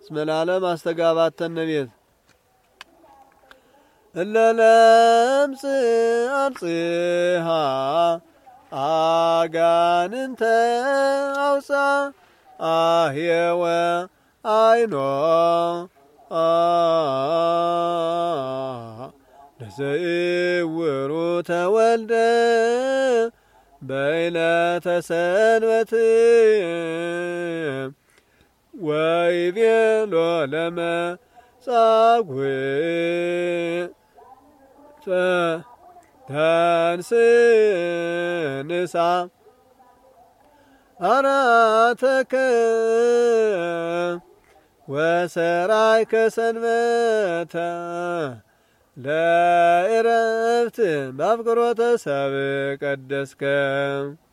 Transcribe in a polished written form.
እስመ ለዓለም አስተጋባተ ነቤት እለ ለምጽ አንጽሐ አጋንንተ አውፃ አህየወ አይኖ ለዘይውሩ ተወልደ በዕለተ ሰንበት ወይቤሎ ለመጻጉዕ ተንስ ንሳ አራተከ ወሰራይከ ሰንበተ ለዕረፍት በአፍቅሮተ ሰብእ ቀደስከ